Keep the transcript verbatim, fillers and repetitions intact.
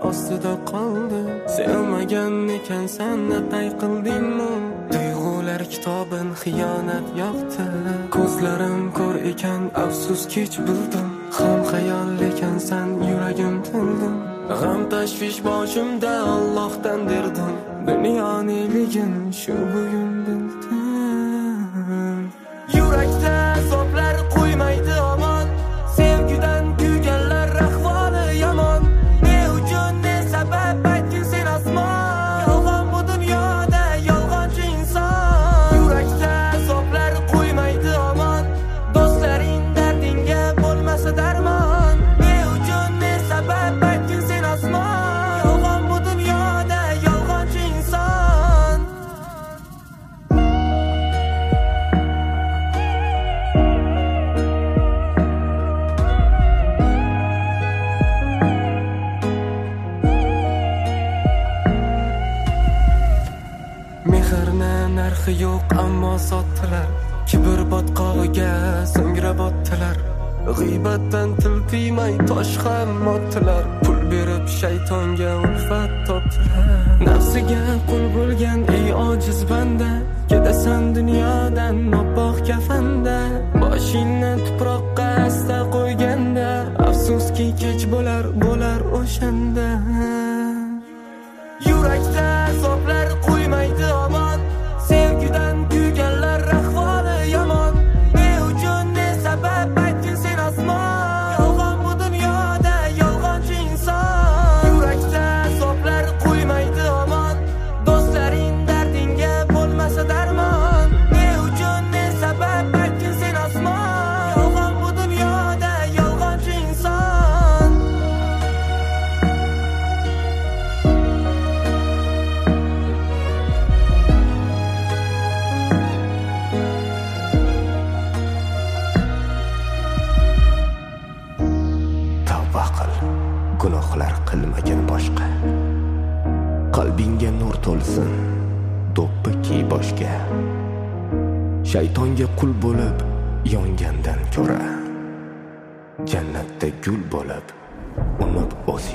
ostida qoldi. Sevmagan ekansan, pay qildingmi? Tuyg'ular kitobin xiyonat yoqdi. Ko'zlarim ko'r ekan, afsus kech bildim. Ham xayol ekansan, yuragim tildim. G'am tashvish boshimda Allohdan derdim. Dunyo neligin shu bugun bildim. Yurakda azoblar qo'ymaydi omon. Sevgidan kuyganlar ahvoli yomon. Ne uchun ne sabab aytgin sen osmon. Yolg'on bu dunyoda yolg'onchi inson. Yurakda azoblar qo'ymaydi omon. Do'stlaring dardingga bo'lmasa darmon. Ne uchun ne sabab aytgin sen osmon. Yolg'on bu dunyoda yolg'onchi inson. Mehrni narxi yo'q ammo sotdilar. Kibr botqog'iga so'ngra botdilar. G'iybatdan til tiymay tosh ham otdilar. Pul berib shaytonga ulfat topdilar. Nafsiga qul bo'lgan ey ojiz banda, ketasan dunyodan oppoq kafanda. Boshingni tuproqqa asta qo'yganda, afsuski kech bo'lar bo'lar o'shanda. Yurakda azoblar qo'ymaydi omon. Sevgidan kuyganlar ahvoli yomon. Ne uchun ne sabab aytgin sen osmon. Yolg'on bu dunyoda yolg'onchi inson. Yurakda azoblar qo'ymaydi omon. Do'stlaring dardingga bo'lmasa darmon. Ne uchun ne sabab aytgin sen osmon. Yolg'on bu dunyoda yolg'onchi inson. Tavba qil, gunohlar qilmagin boshqa. Qalbingga nur to'lsin, do'ppi kiy boshga. Shaytonga qul bo'lib yongandan ko'ra, jannatda gul bo'lib unib o'z